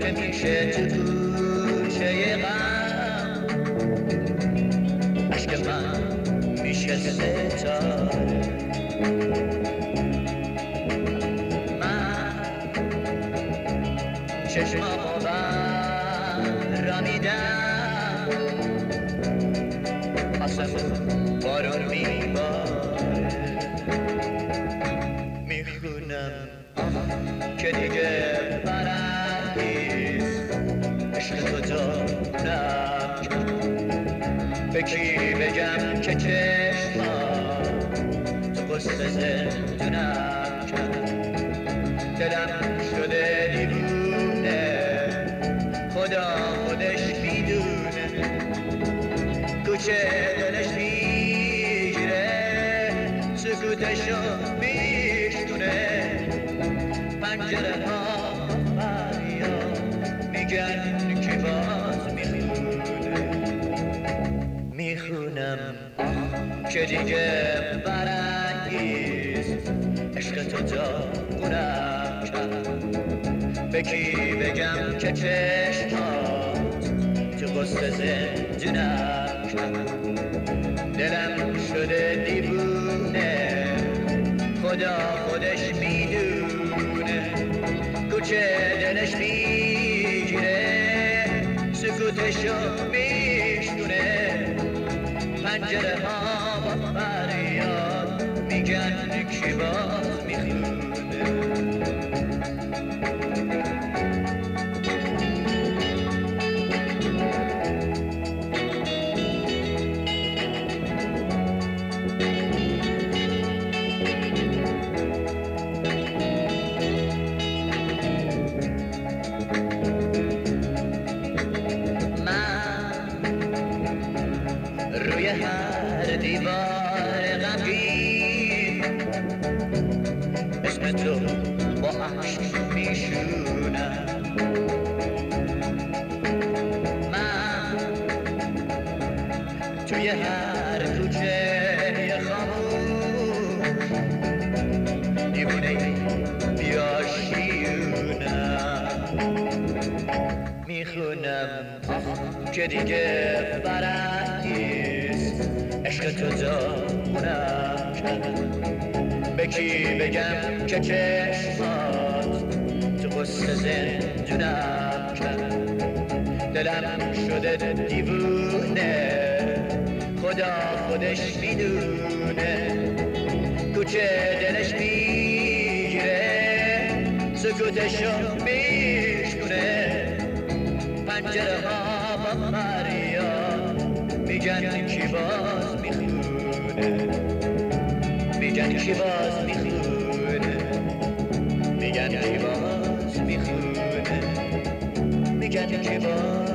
که میشه تو گوشه غم عشق من میشه ستاره من چشمامو برمیدم آسمون بارون میباره میخونم که دیگه فرنگیست عشق تو دارم به کی بگم که چشمم تو قصه زندونم کرد دلم شده دیوونه خدا خودش میدونه کوچه دلش میگیره سکوتشو میشتونه پنجره ها فریاد میگن که باز میخونه میخونم که دیگه برانگیز عشق تو داغونم کرد به کی بگم که چشمات تو قصه زندونم کرد دلم شده دیوونه خدا خودش میدونه کوچه دلش میگیره سکوتشو میشنونه پنجره ها با فریاد میگن کی باز میخونه روی هر دیوار غمگین اسم تو با عشق میشونم من توی هر کوچه خاموش دیوونه بیاشیونم میخونم که دیگه فرنگیست عشق تو داغونم کرد به کی بگم که چشمات تو قصه زندونم کرد دلم شده دیوونه خدا خودش میدونه کوچه دلش میگیره سکوتشو میشکنه پنجره ها با فریاد میگن کی باز میخونه میگن کی باز میخونه میگن کی باز میخونه میگن کی باز